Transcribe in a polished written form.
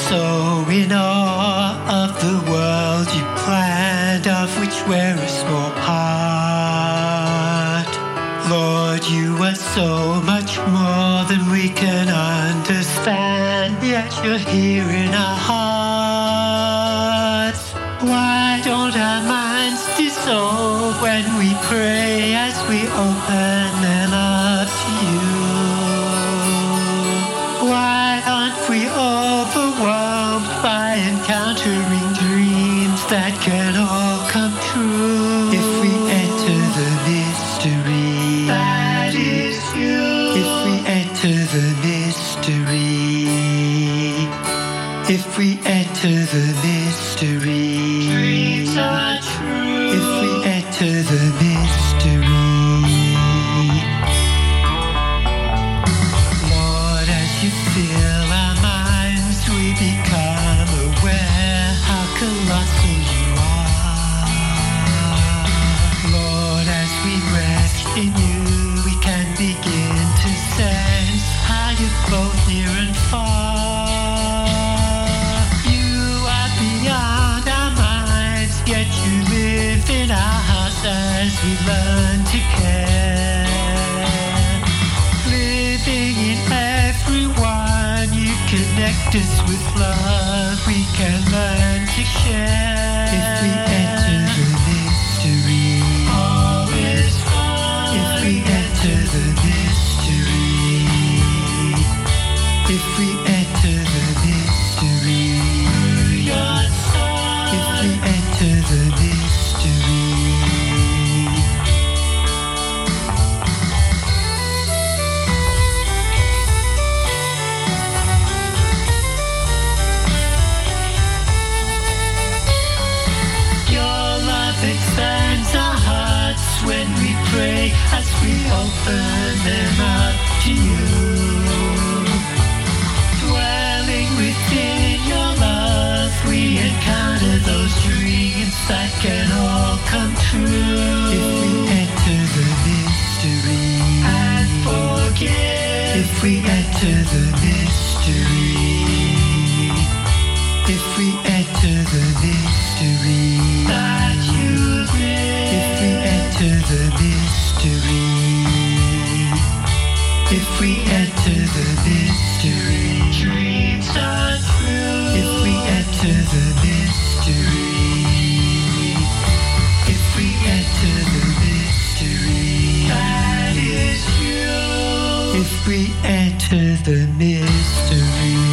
so in awe of the world you planned, of which we're a small part. Lord, you are so much more than we can understand, yet you're here in our hearts. Why don't our minds dissolve when we pray as we open them up to you? Why aren't we overwhelmed by encountering dreams that can all come true? If we enter the mystery, that is you. If we enter the mystery, if we enter the mystery, dreams are true. If we enter the mystery, Lord, as you fill our minds, we become aware how colossal you are. Lord, as we rest in you, we can begin to sense how you're both near and far. Beyond our minds, yet you live in our hearts as we learn to care. Living in everyone, you connect us with love we can learn to share. If we enter the mystery, all is fine. If we enter the mystery, if we enter the mystery, if we enter the mystery, your love expands our hearts when we pray as we open them up to you. Dwelling within your love, we encounter those dreams that can all come true. If we enter the mystery and forgive, if we enter the mystery, if we enter the mystery, that you live, if we enter the mystery, if we enter the mystery, dreams are true. If we enter the mystery, if we enter the mystery, that is you. If we enter the mystery.